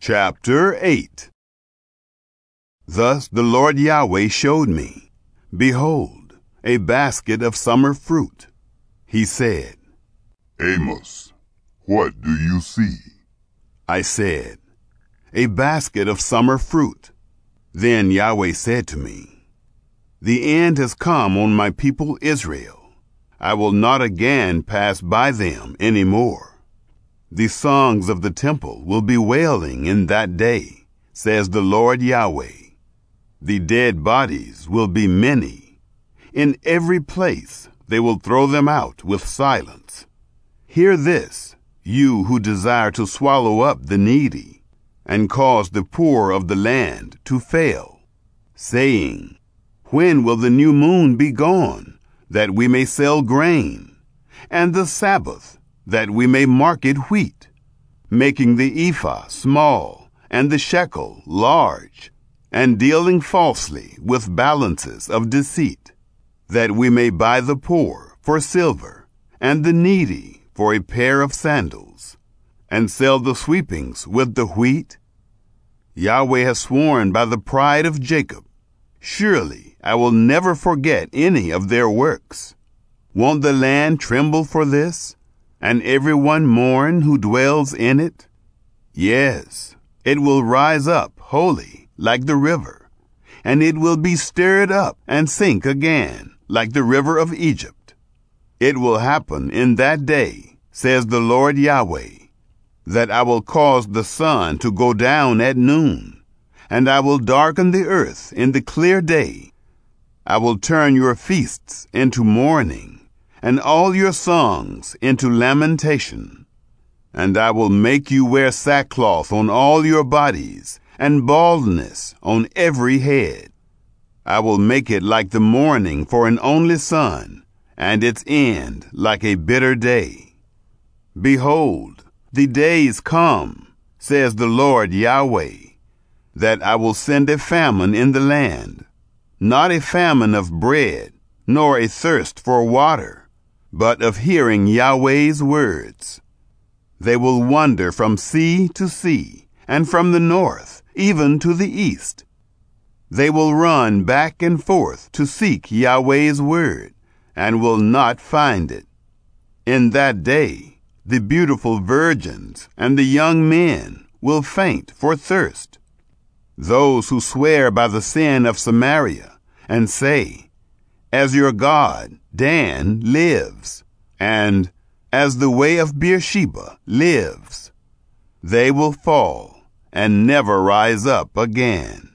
Chapter 8. Thus the Lord Yahweh showed me, behold, a basket of summer fruit. He said, Amos, what do you see? I said, a basket of summer fruit. Then Yahweh said to me, the end has come on my people Israel. I will not again pass by them any more. The songs of the temple will be wailing in that day, says the Lord Yahweh. The dead bodies will be many. In every place they will throw them out with silence. Hear this, you who desire to swallow up the needy, and cause the poor of the land to fail, saying, when will the new moon be gone, that we may sell grain, and the Sabbath, that we may market wheat, making the ephah small and the shekel large, and dealing falsely with balances of deceit, that we may buy the poor for silver, and the needy for a pair of sandals, and sell the sweepings with the wheat? Yahweh has sworn by the pride of Jacob, surely I will never forget any of their works. Won't the land tremble for this, and everyone mourn who dwells in it? Yes, it will rise up wholly like the river, and it will be stirred up and sink again like the river of Egypt. It will happen in that day, says the Lord Yahweh, that I will cause the sun to go down at noon, and I will darken the earth in the clear day. I will turn your feasts into mourning, and all your songs into lamentation. And I will make you wear sackcloth on all your bodies, and baldness on every head. I will make it like the mourning for an only son, and its end like a bitter day. Behold, the days come, says the Lord Yahweh, that I will send a famine in the land, not a famine of bread, nor a thirst for water, but of hearing Yahweh's words. They will wander from sea to sea, and from the north even to the east. They will run back and forth to seek Yahweh's word, and will not find it. In that day, the beautiful virgins and the young men will faint for thirst. Those who swear by the sin of Samaria, and say, as your God, Dan, lives, and as the way of Beersheba lives, they will fall and never rise up again.